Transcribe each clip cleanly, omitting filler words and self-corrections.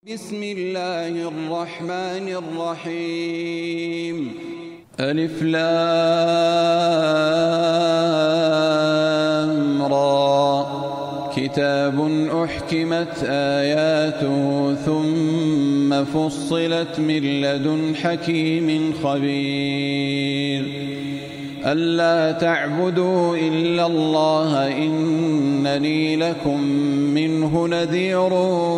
بسم الله الرحمن الرحيم. ألف لام را. كتاب أحكمت آياته ثم فصلت من لدن حكيم خبير. ألا تعبدوا إلا الله إنني لكم منه نذير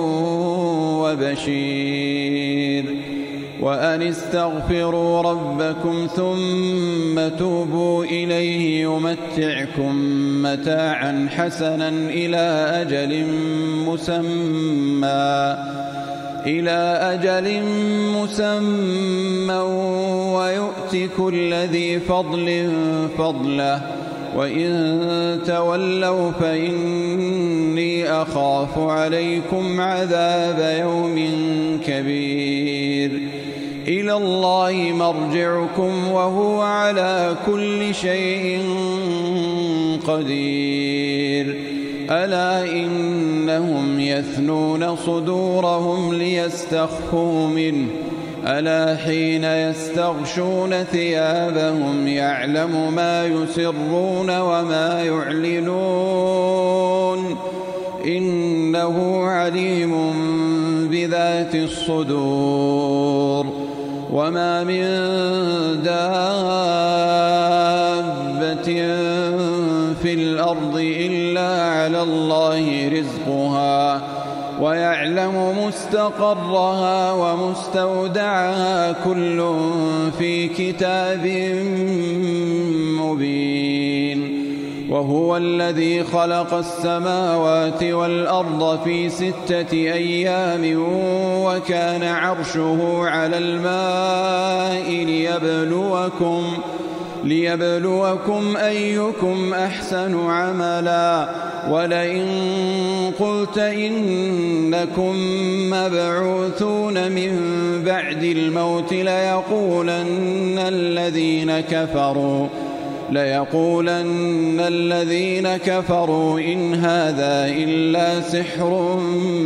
وبشير. وأن استغفروا ربكم ثم توبوا إليه يمتعكم متاعا حسنا إلى أجل مسمى ويؤت كل ذي فضل فضله وإن تولوا فإني أخاف عليكم عذاب يوم كبير. إلى الله مرجعكم وهو على كل شيء قدير. ألا إنهم يثنون صدورهم ليستخفوا منه ألا حين يستغشون ثيابهم يعلم ما يسرون وما يعلنون إنه عليم بذات الصدور. وما من دابة في الأرض إلا على الله رزقها ويعلم مستقرها ومستودعها كل في كتاب مبين. وهو الذي خلق السماوات والأرض في 6 أيام وكان عرشه على الماء ليبلوكم أيكم أحسن عملا. ولئن قلت إنكم مبعوثون من بعد الموت ليقولن الذين كفروا إن هذا إلا سحر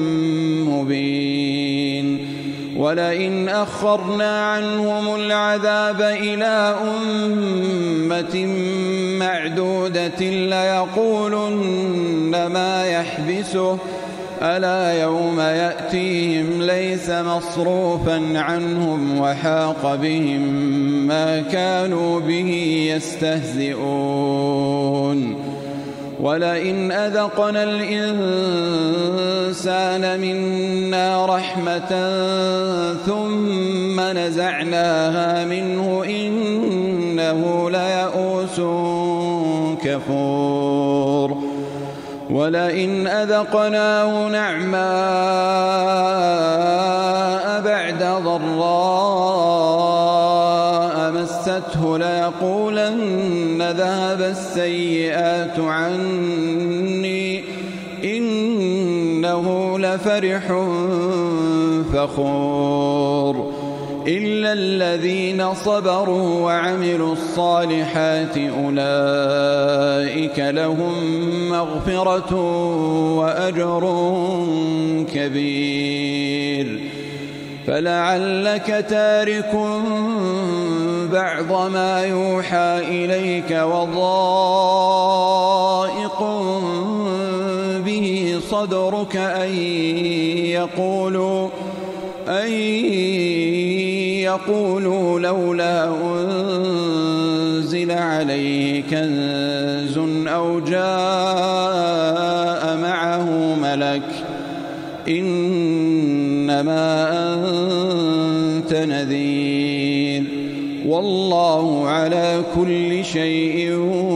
مبين. ولئن أخرنا عنهم العذاب إلى أمة معدودة ليقولن ما يحبسه ألا يوم يأتيهم ليس مصروفا عنهم وحاق بهم ما كانوا به يستهزئون. ولئن أذقنا الإنسان منا رحمة ثم نزعناها منه إنه ليئوس كفور. ولئن أذقناه نعماء بعد ضراء مسته ليقولن ذهب السيئات عني إنه لفرح فخور. إلا الذين صبروا وعملوا الصالحات أولئك لهم مغفرة وأجر كبير. فلعلك تارك بعض ما يوحى إليك وضائق به صدرك أن يقولوا لولا أنزل عليه كنز أو جاء معه ملك إنما أنت نذير والله على كل شيء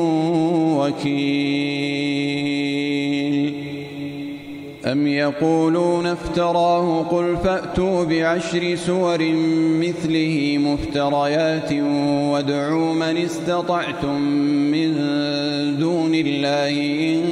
وكيل. أم يقولون افتراه قل فأتوا ب10 سور مثله مفتريات وادعوا من استطعتم من دون الله إن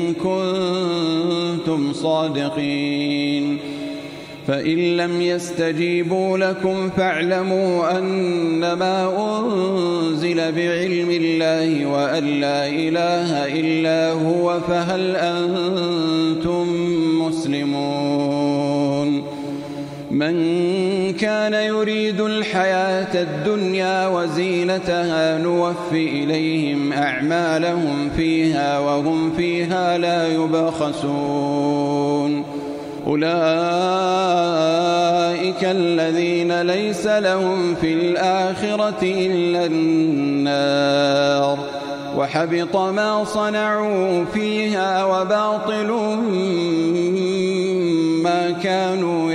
كنتم صادقين. فإن لم يستجيبوا لكم فاعلموا أنما أنزل بعلم الله وأن لا إله إلا هو فهل أنتم مسلمون من كان يريد الحياة الدنيا وزينتها نوف إليهم أعمالهم فيها وهم فيها لا يبخسون أولئك الذين ليس لهم في الآخرة إلا النار وحبط ما صنعوا فيها وباطل ما كانوا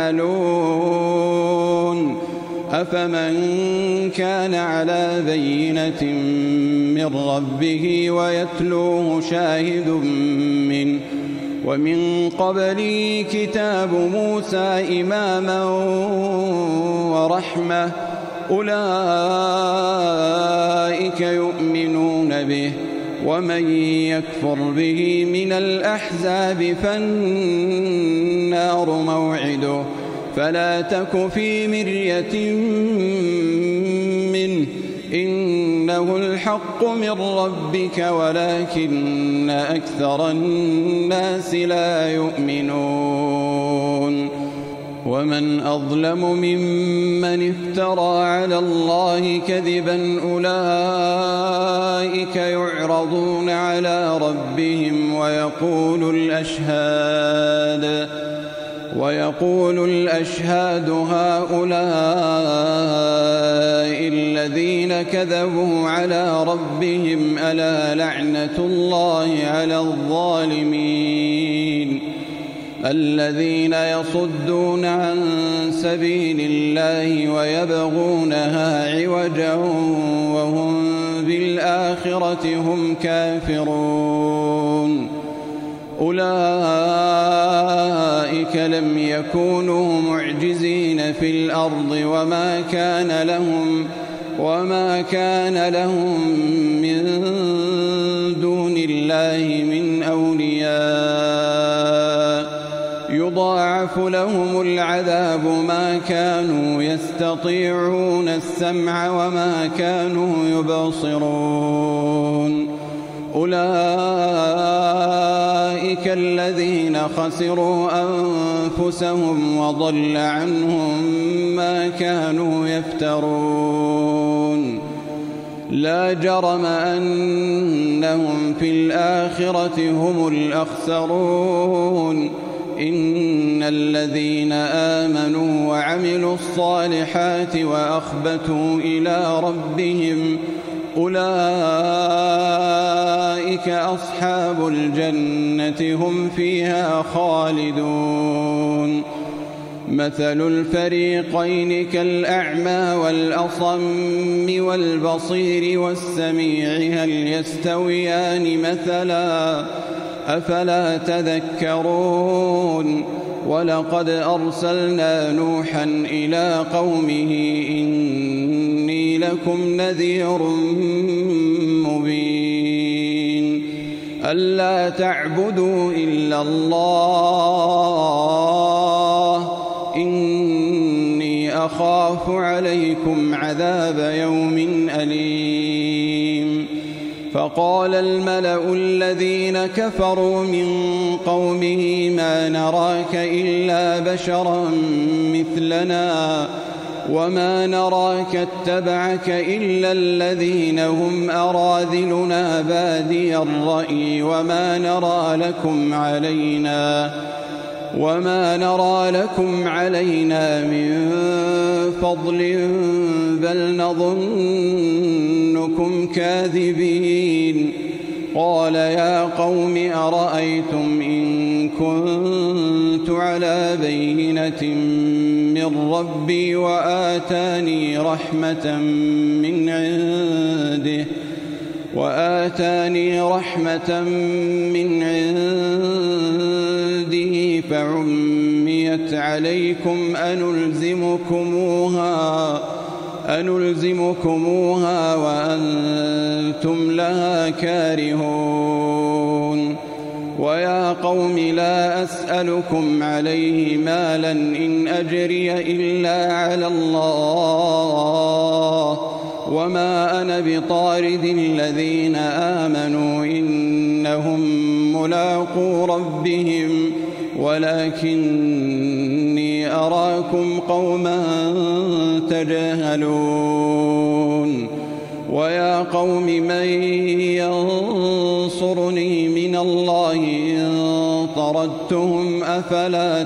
يعملون أفمن كان على بينة من ربه ويتلوه شاهد منه ومن قبله كتاب موسى إماما ورحمة أولئك يؤمنون به ومن يكفر به من الأحزاب فالنار موعده فلا تك في مرية منه إنه الحق من ربك ولكن أكثر الناس لا يؤمنون ومن أظلم ممن افترى على الله كذبا أولئك يعرضون على ربهم ويقول الأشهاد هؤلاء الذين كذبوا على ربهم ألا لعنة الله على الظالمين الذين يصدون عن سبيل الله ويبغونها عوجا وهم بالآخرة هم كافرون أولئك لم يكونوا معجزين في الأرض وما كان لهم من دون الله من أولياء يضاعف لهم العذاب ما كانوا يستطيعون السمع وما كانوا يبصرون أولئك الذين خسروا أنفسهم وضل عنهم ما كانوا يفترون لا جرم أنهم في الآخرة هم الأخسرون إن الذين آمنوا وعملوا الصالحات وأخبتوا إلى ربهم أولئك أصحاب الجنة هم فيها خالدون مثل الفريقين كالأعمى والأصم والبصير والسميع هل يستويان مثلا أفلا تذكرون ولقد أرسلنا نوحا إلى قومه إني لكم نذير مبين ألا تعبدوا إلا الله إني أخاف عليكم عذاب يوم أليم فقال الملأ الذين كفروا من قومه ما نراك إلا بشرا مثلنا وما نراك اتبعك إلا الذين هم أراذلنا بادي الرأي وما نرى لكم علينا من فضل بل نظنكم كاذبين قال يا قوم أرأيتم إن كنت على بينة من ربي وآتاني رحمة من عنده فعميت عليكم أنلزمكموها وأنتم لها كارهون ويا قوم لا أسألكم عليه مالا إن أجري إلا على الله وما أنا بطارد الذين آمنوا إنهم ملاقو ربهم ولكني أراكم قوما تجهلون ويا قوم من ينصرني من الله إن طردتهم أفلا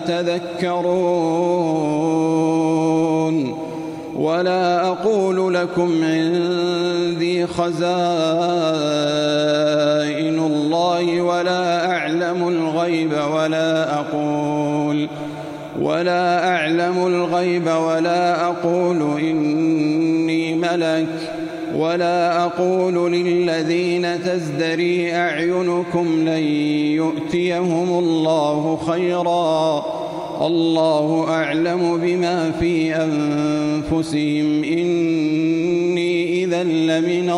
تذكرون ولا أقول لكم عندي خزائن الله ولا أعلم الغيب ولا أقول إني ملك ولا أقول للذين تزدري أعينكم لن يؤتيهم الله خيرا الله أعلم بما في أنفسهم إني إذا لمن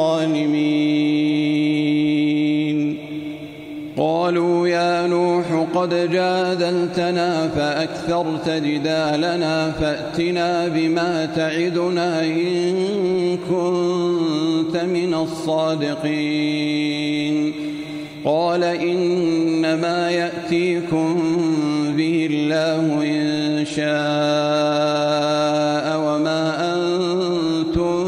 الظالمين قالوا يا نوح قد جادلتنا فأكثرت جدالنا فأتنا بما تعدنا إن كنت من الصادقين قال إنما يأتيكم به الله إن شاء وما أنتم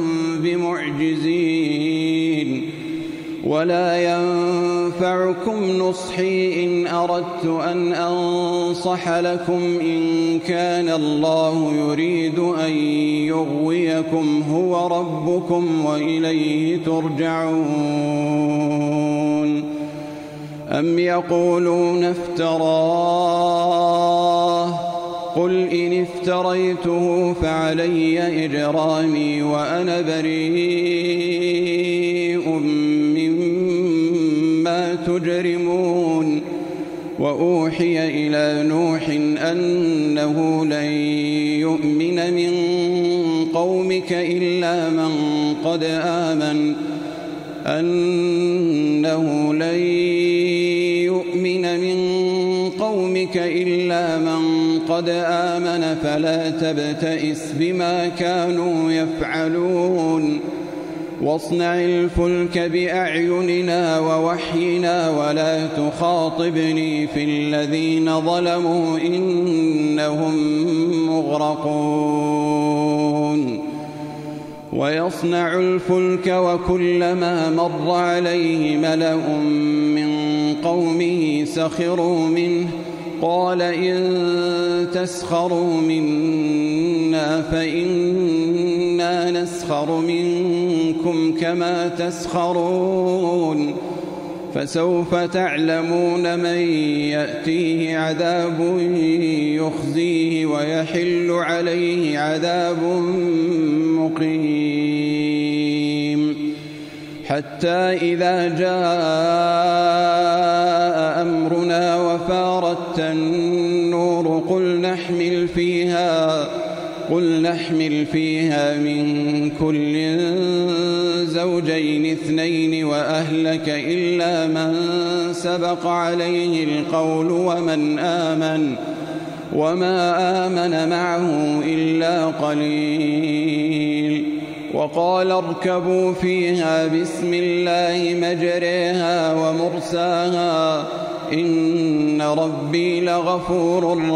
بمعجزين ولا ينفعكم نصحي إن أردت أن أنصح لكم إن كان الله يريد أن يغويكم هو ربكم وإليه ترجعون أم يقولون افتراه قل إن افتريته فعلي إجرامي وأنا بريء مما تجرمون وأوحي إلى نوح أنه لن يؤمن من قومك إلا من قد آمن فلا تبتئس بما كانوا يفعلون واصنع الفلك بأعيننا ووحينا ولا تخاطبني في الذين ظلموا إنهم مغرقون ويصنع الفلك وكلما مر عليه ملأ من قومه سخروا منه قال إن تسخروا منا فإنا نسخر منكم كما تسخرون فسوف تعلمون من يأتيه عذاب يخزيه ويحل عليه عذاب مقيم حتى إذا جاء أمرنا وفارت النور قل نحمل فيها من كل زوجين اثنين وأهلك إلا من سبق عليه القول وما آمن معه إلا قليل وقال اركبوا فيها بسم الله مجريها ومرساها إن ربي لغفور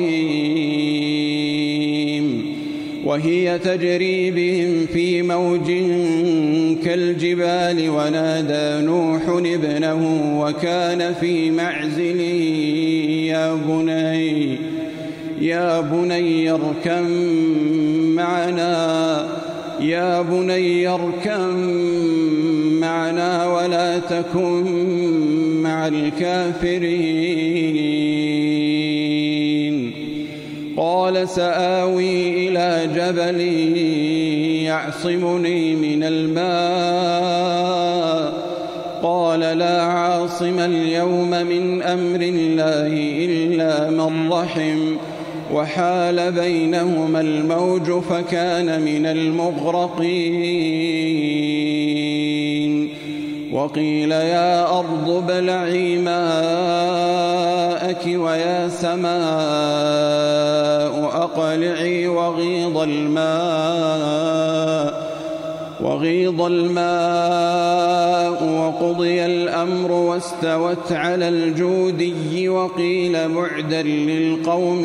رحيم وهي تجري بهم في موج كالجبال ونادى نوح ابنه وكان في معزل يا بني اركم معنا ولا تكن مع الكافرين قال سآوي إلى جبل يعصمني من الماء قال لا عاصم اليوم من أمر الله إلا من رحم وحال بينهما الموج فكان من المغرقين وقيل يا أرض ابلعي ماءك ويا سماء أقلعي وغيض الماء وقضي الأمر واستوت على الجودي وقيل بعدا للقوم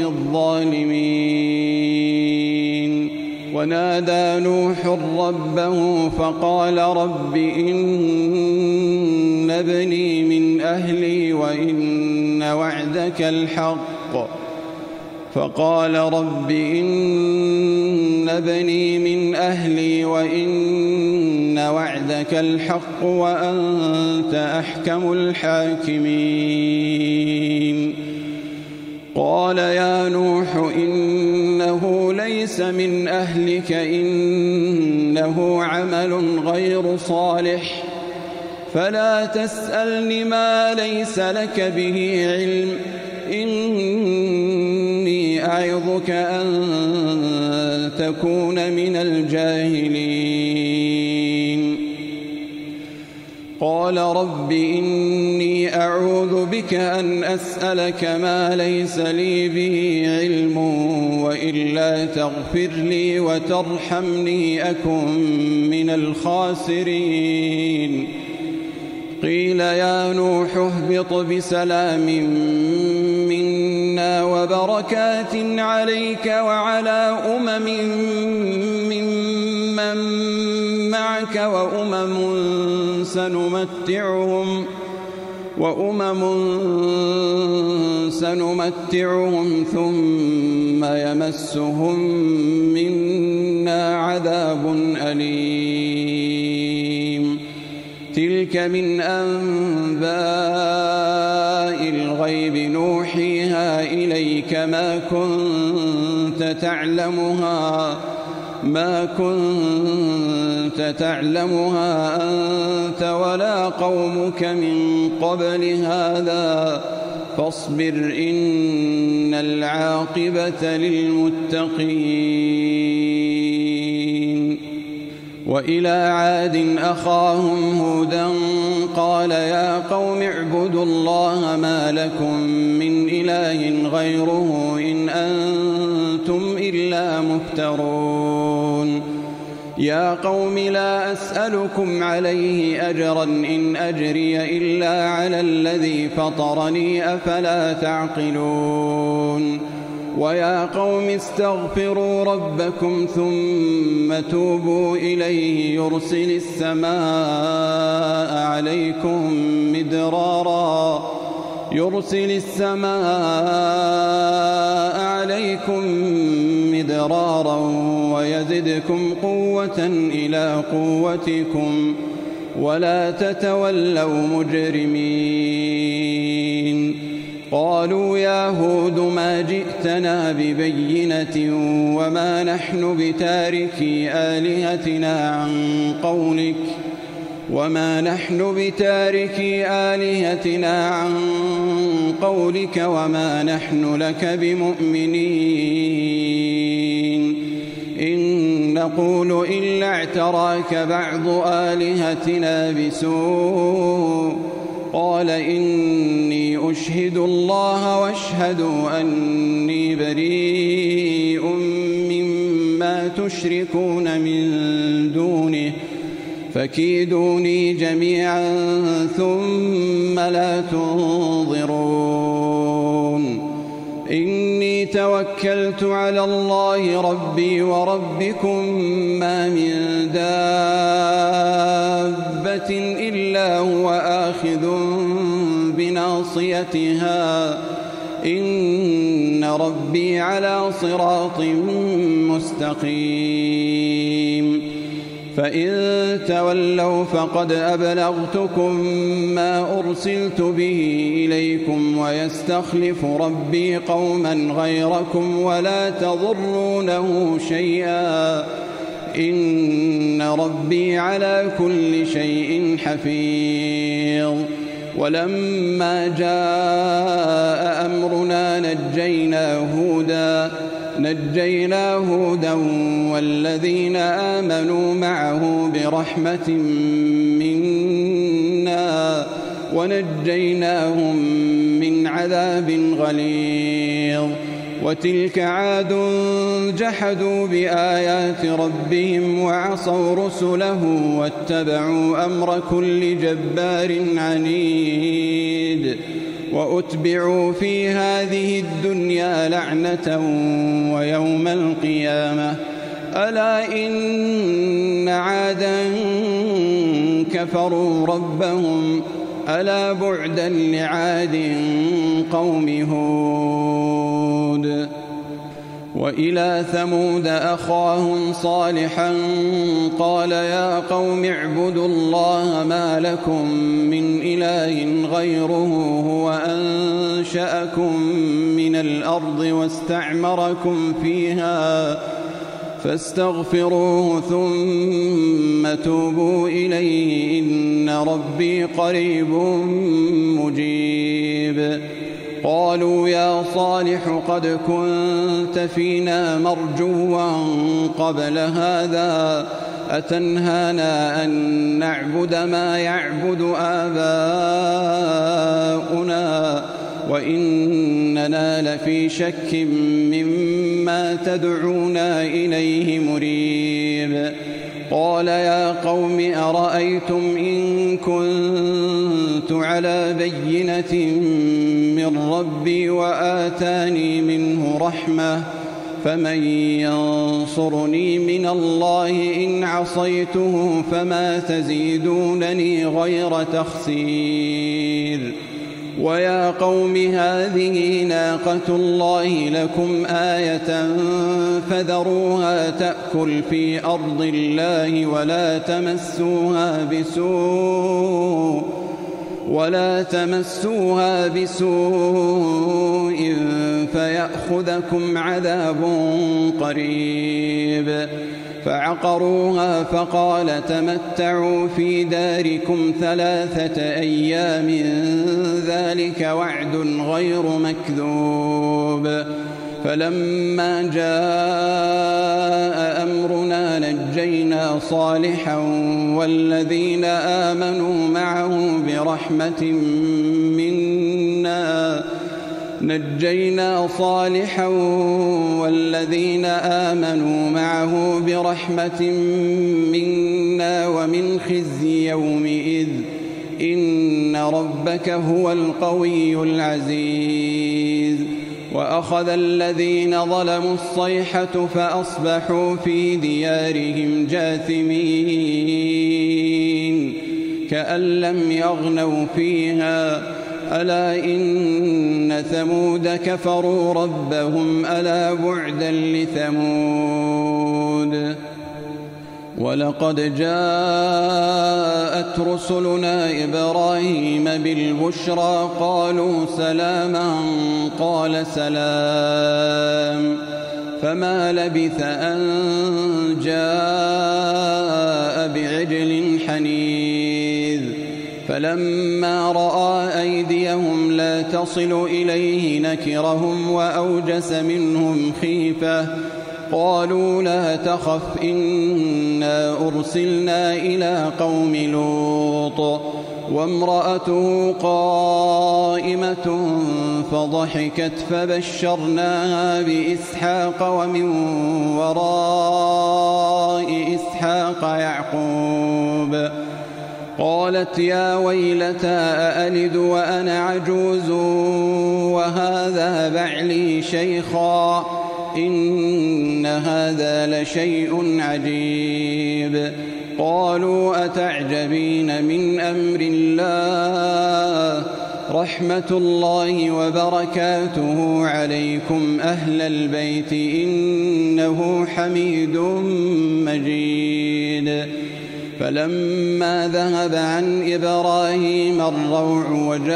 الظالمين. ونادى نوح ربه فقال رب إن ابني من أهلي وإن وعدك الحق وأنت أحكم الحاكمين. قال يا نوح إنه ليس من أهلك إنه عمل غير صالح فلا تسألني ما ليس لك به علم إني أعظك أن تكون من الجاهلين. قال رب إني أعوذ بك أن أسألك ما ليس لي به علم وإلا تغفر لي وترحمني أكن من الخاسرين. قيل يا نوح اهبط بسلام منا وبركات عليك وعلى ممن معك وأمم سنمتعهم ثم يمسهم منا عذاب أليم. تلك من أنباء الغيب نوحيها إليك ما كنت تعلمها أنت ولا قومك من قبل هذا فاصبر إن العاقبة للمتقين. وإلى عاد أخاهم هودا قال يا قوم اعبدوا الله ما لكم من إله غيره إن أنتم إلا مفترون. يا قوم لا أسألكم عليه أجرا إن أجري إلا على الذي فطرني أفلا تعقلون. ويا قوم استغفروا ربكم ثم توبوا إليه يرسل السماء عليكم مدرارا ويزدكم قوة إلى قوتكم ولا تتولوا مجرمين. قالوا يا هود ما جئتنا ببينة وما نحن بتاركي آلهتنا عن قولك وما نحن لك بمؤمنين إن نقول إلا اعتراك بعض آلهتنا بسوء. قال إني أشهد الله واشهدوا أني بريء مما تشركون من دونه فكيدوني جميعا ثم لا تنظرون. إني توكلت على الله ربي وربكم ما من دابة إلا هو آخذ بناصيتها إن ربي على صراط مستقيم. فإن تولوا فقد أبلغتكم ما أرسلت به إليكم ويستخلف ربي قوما غيركم ولا تضرونه شيئا إن ربي على كل شيء حفيظ. ولما جاء أمرنا نجينا هودا والذين آمنوا معه برحمة منا ونجيناهم من عذاب غليظ. وتلك عاد جحدوا بآيات ربهم وعصوا رسله واتبعوا أمر كل جبار عنيد وأتبعوا في هذه الدنيا لعنة ويوم القيامة ألا إن عادا كفروا ربهم ألا بعدا لعاد قوم هود. وإلى ثمود أخاهم صالحا قال يا قوم اعبدوا الله ما لكم من إله غيره هو أنشأكم من الأرض واستعمركم فيها فاستغفروه ثم توبوا إليه إن ربي قريب مجيب. قالوا يا صالح قد كنت فينا مرجوا قبل هذا أتنهانا أن نعبد ما يعبد آباؤنا وإننا لفي شك مما تدعونا إليه مريب. قال يا قوم أرأيتم إن كنت على بينة من ربي وآتاني منه رحمة فمن ينصرني من الله إن عصيته فما تزيدونني غير تخسير. ويا قوم هذه ناقة الله لكم آية فذروها تأكل في أرض الله ولا تمسوها بسوء فيأخذكم عذاب قريب. فعقروها فقال تمتعوا في داركم 3 أيام ذلك وعد غير مكذوب. فلما جاء أمرنا نجينا صالحا والذين آمنوا معه برحمة منا ومن خزي يومئذ إن ربك هو القوي العزيز. وأخذ الذين ظلموا الصيحة فأصبحوا في ديارهم جاثمين كأن لم يغنوا فيها ألا إن ثمود كفروا ربهم ألا بعدا لثمود. ولقد جاءت رسلنا إبراهيم بالبشرى قالوا سلاما قال سلام فما لبث أن جاء بعجل حنيذ. فلما رأى أيديهم لا تصل إليه نكرهم وأوجس منهم خيفة قالوا لا تخف إنا أرسلنا إلى قوم لوط وامرأته قائمة فضحكت فبشرناها بإسحاق ومن وراء إسحاق يعقوب. قالت يا ويلتى أألد وأنا عجوز وهذا بعلي شيخا إن هذا لشيء عجيب. قالوا أتعجبين من أمر الله رحمة الله وبركاته عليكم أهل البيت إنه حميد مجيد. فلما ذهب عن إبراهيم الروع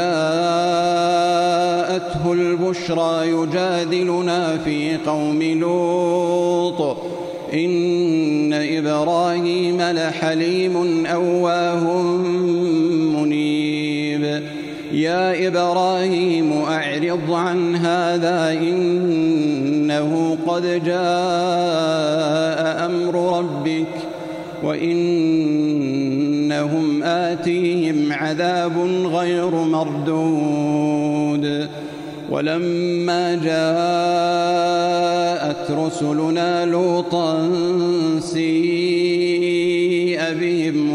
وجاءته البشرى يجادلنا في قوم لوط إن إبراهيم لحليم أواه منيب. يا إبراهيم أعرض عن هذا إنه قد جاء أمر ربك وإنهم آتيهم عذاب غير مردود. ولما جاء جاءت رسلنا لوطا سيء بهم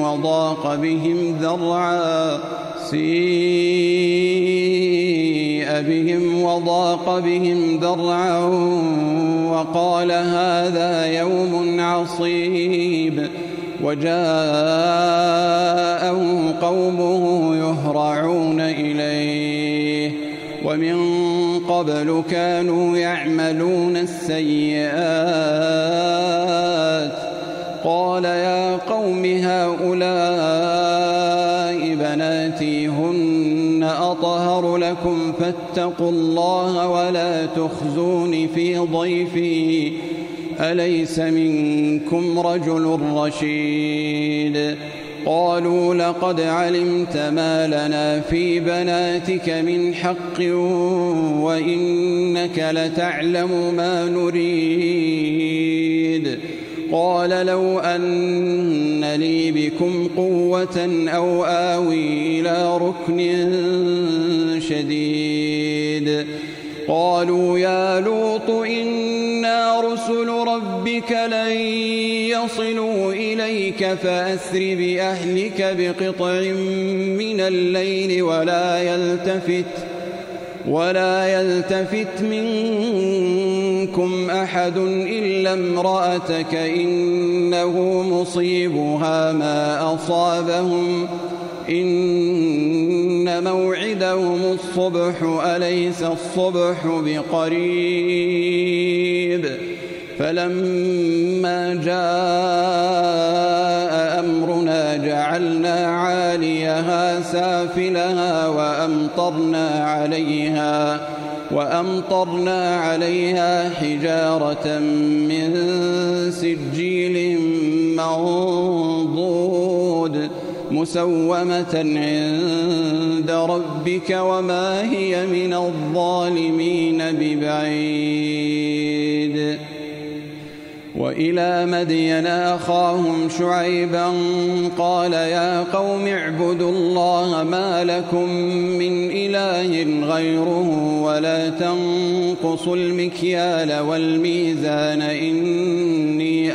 وضاق بهم ذرعا وقال هذا يوم عصيب وجاءه قومه يهرعون إليه ومن قبل كانوا يعملون السيئات قال يا قوم هؤلاء بناتي هن أطهر لكم فاتقوا الله ولا تخزون في ضيفي أليس منكم رجل رشيد قالوا لقد علمت ما لنا في بناتك من حق وإنك لتعلم ما نريد قال لو أن لي بكم قوة أو آوي إلى ركن شديد قالوا يا لوط إنا رسل ربك لن يصلوا إليك فأسر بأهلك بقطع من الليل ولا يلتفت منكم أحد إلا امرأتك إنه مصيبها ما أصابهم إن موعدهم الصبح أليس الصبح بقريب فلما جاء أمرنا جعلنا عاليها سافلها وأمطرنا عليها حجارة من سجيل منضود مسومة عند ربك وما هي من الظالمين ببعيد وإلى مدين أخاهم شعيبا قال يا قوم اعبدوا الله ما لكم من إله غيره ولا تنقصوا المكيال والميزان إني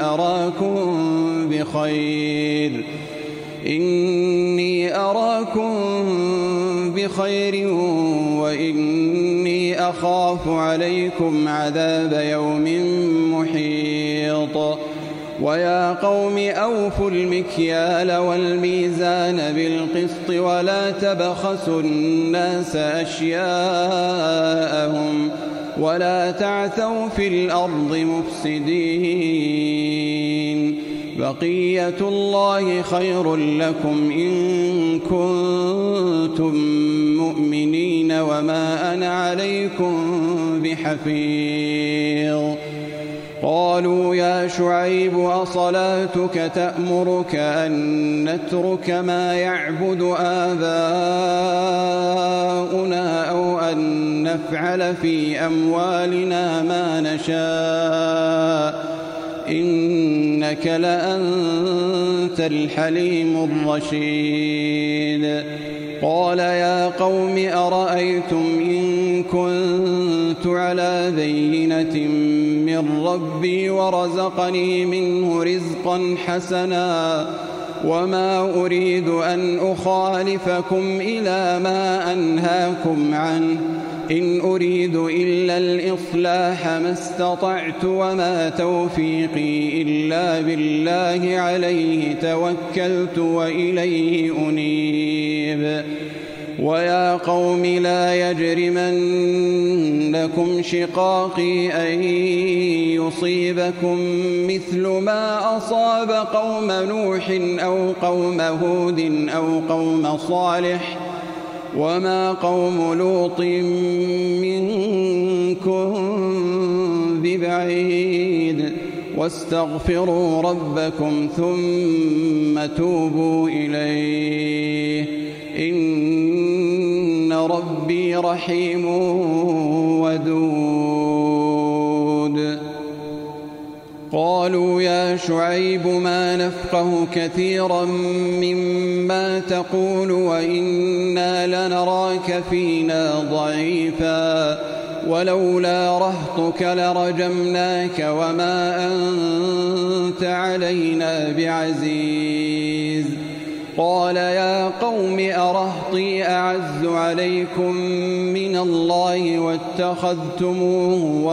أراكم بخير وإني أخاف عليكم عذاب يوم محيط ويا قوم أوفوا المكيال والميزان بالقسط ولا تبخسوا الناس أشياءهم ولا تعثوا في الأرض مفسدين بقية الله خير لكم إن كنتم مؤمنين وما أنا عليكم بحفيظ قالوا يا شعيب أصلاتك تأمرك أن نترك ما يعبد آباؤنا أو أن نفعل في أموالنا ما نشاء إنك لأنت الحليم الرشيد قال يا قوم أرأيتم إن كنت على بينة من ربي ورزقني منه رزقا حسنا وما أريد أن أخالفكم إلى ما أنهاكم عنه إن أريد إلا الإصلاح ما استطعت وما توفيقي إلا بالله عليه توكلت وإليه أنيب ويا قوم لا يجرمنكم شقاقي أن يصيبكم مثل ما أصاب قوم نوح أو قوم هود أو قوم صالح وما قوم لوط منكم ببعيد واستغفروا ربكم ثم توبوا إليه إن ربي رحيم ودود قالوا يا شعيب ما نفقه كثيرا مما تقول وإنا لنراك فينا ضعيفا ولولا رهطك لرجمناك وما أنت علينا بعزيز. قال يا قوم أرهطي أعز عليكم من الله واتخذتموه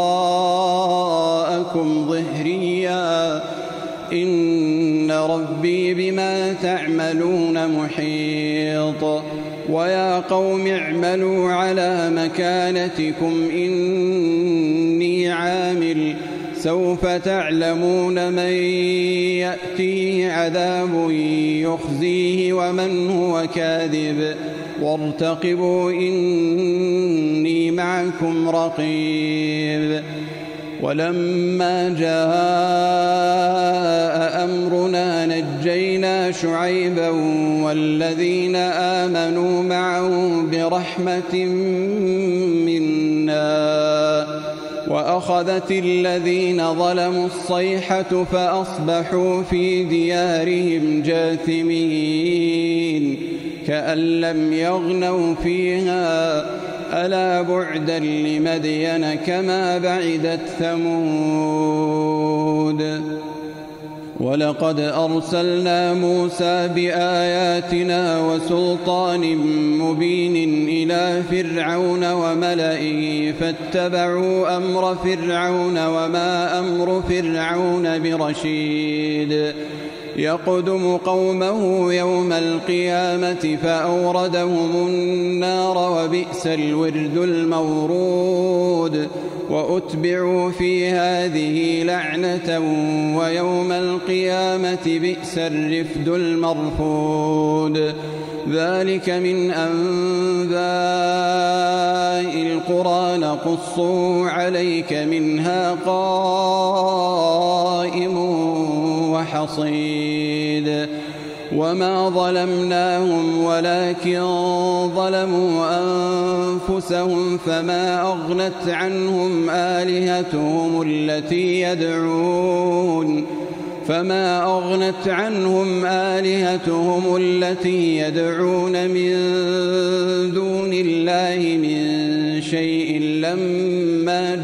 وراءكم ظهريا إن ربي بما تعملون محيط. ويا قوم اعملوا على مكانتكم إني عامل سوف تعلمون من يأتيه عذاب يخزيه ومن هو كاذب وارتقبوا إني معكم رقيب. ولما جاء أمرنا نجينا شعيبا والذين آمنوا معه برحمة منا وأخذت الذين ظلموا الصيحة فأصبحوا في ديارهم جاثمين كأن لم يغنوا فيها ألا بعدا لمدين كما بعدت ثمود. ولقد أرسلنا موسى بآياتنا وسلطان مبين إلى فرعون وملئه فاتبعوا أمر فرعون وما أمر فرعون برشيد. يقدم قومه يوم القيامة فأوردهم النار وبئس الورد المورود. وأتبعوا في هذه لعنة ويوم القيامة بئس الرفد المرفود. ذلك من أنباء القرى نقصه عليك منها قائم وحصيد. وما ظلمناهم ولكن ظلموا أنفسهم فما أغنت عنهم آلهتهم التي يدعون من دون الله من شيء لما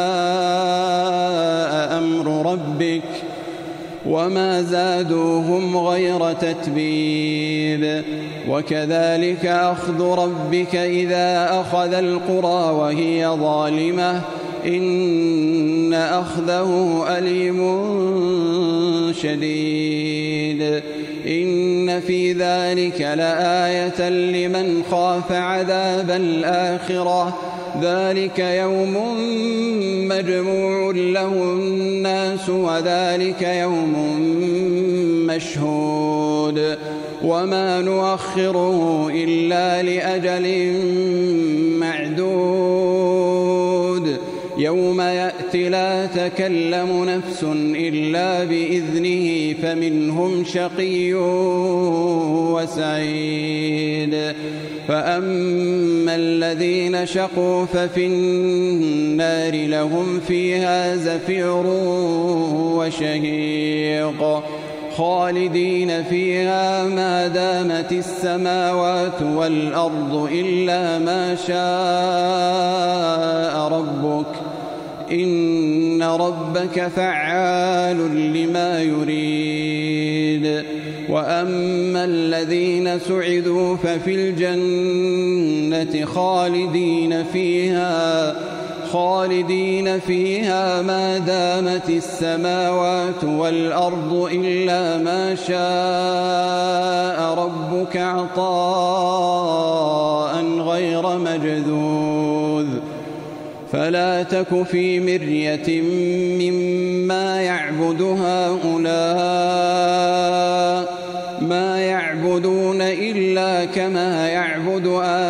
جاء أمر ربك وما زادوهم غير تتبيب. وكذلك أخذ ربك إذا أخذ القرى وهي ظالمة إن أخذه أليم شديد. إن في ذلك لآية لمن خاف عذاب الآخرة ذلك يوم مجموع له الناس وذلك يوم مشهود. وما نؤخره إلا لأجل معدود. يوم يأتي لا تكلم نفس إلا بإذنه فمنهم شقي وسعيد. فأما الذين شقوا ففي النار لهم فيها زفير وشهيق خالدين فيها ما دامت السماوات والأرض إلا ما شاء ربك إن ربك فعال لما يريد. وأما الذين سعدوا ففي الجنة خالدين فيها ما دامت السماوات والأرض إلا ما شاء ربك عطاء غير مجذوذ. فلا تك في مرية مما يعبد هؤلاء ما يعبدون إلا كما يعبد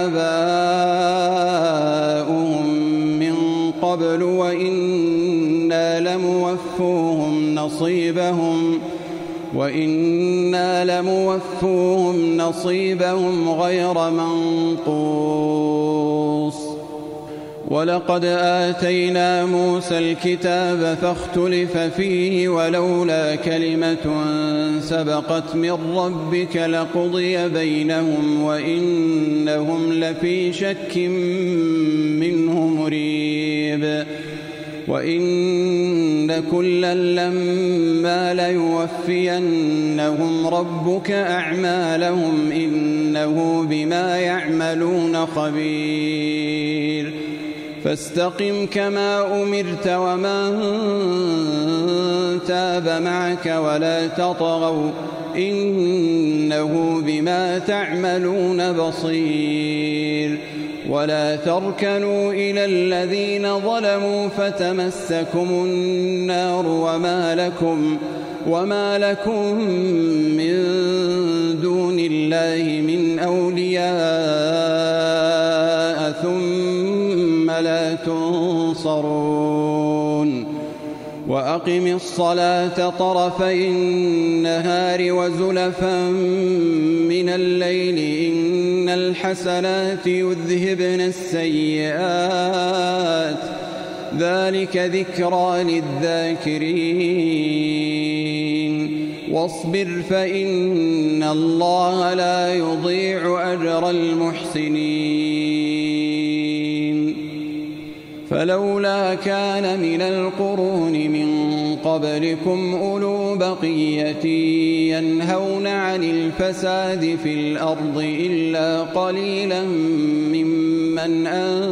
آباؤهم من قبل وإنا لموفوهم نصيبهم غير منقوص. ولقد آتينا موسى الكتاب فاختلف فيه ولولا كلمة سبقت من ربك لقضي بينهم وإنهم لفي شك منه مريب وإن كلا لما ليوفينهم ربك أعمالهم إنه بما يعملون خبير فاستقم كما أمرت ومن تاب معك ولا تطغوا إنه بما تعملون بصير ولا تركنوا إلى الذين ظلموا فتمسكم النار وما لكم من دون الله من أولياء ثم لا تنصرون وأقم الصلاة طرفي النهار وزلفا من الليل إن الحسنات يذهبن السيئات ذلك ذكرى للذاكرين واصبر فإن الله لا يضيع أجر المحسنين فلولا كان من القرون من قبلكم أولو بقية ينهون عن الفساد في الأرض إلا قليلا ممن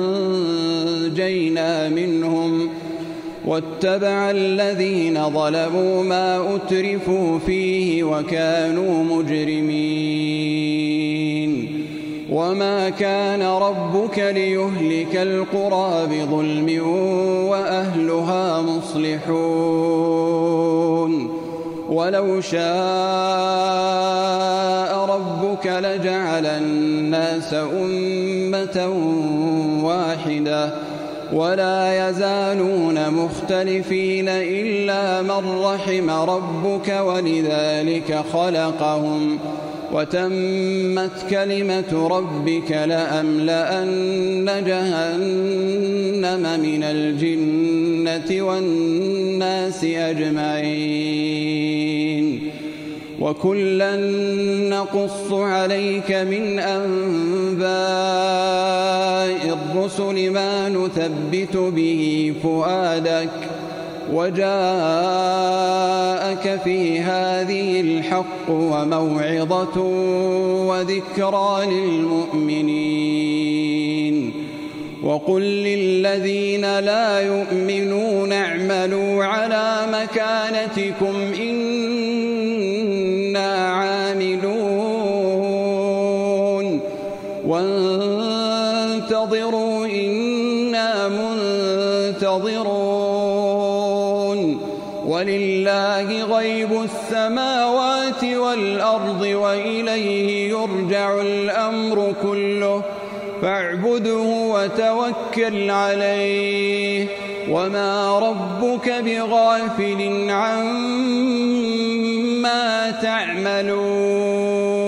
أنجينا منهم واتبع الذين ظلموا ما أترفوا فيه وكانوا مجرمين وما كان ربك ليهلك القرى بظلم وأهلها مصلحون ولو شاء ربك لجعل الناس أمة واحدة ولا يزالون مختلفين إلا من رحم ربك ولذلك خلقهم وتمت كلمة ربك لأملأن جهنم من الجنة والناس أجمعين وكلا نقص عليك من أنباء الرسل ما نثبت به فؤادك وجاءك في هذه الحق وموعظة وذكرى للمؤمنين وقل للذين لا يؤمنون اعملوا على مكانتكم إنا عاملون وانتظروا إنا منتظرون ولله غيب السماوات والأرض وإليه يرجع الأمر كله فاعبده وتوكل عليه وما ربك بغافل عما تعملون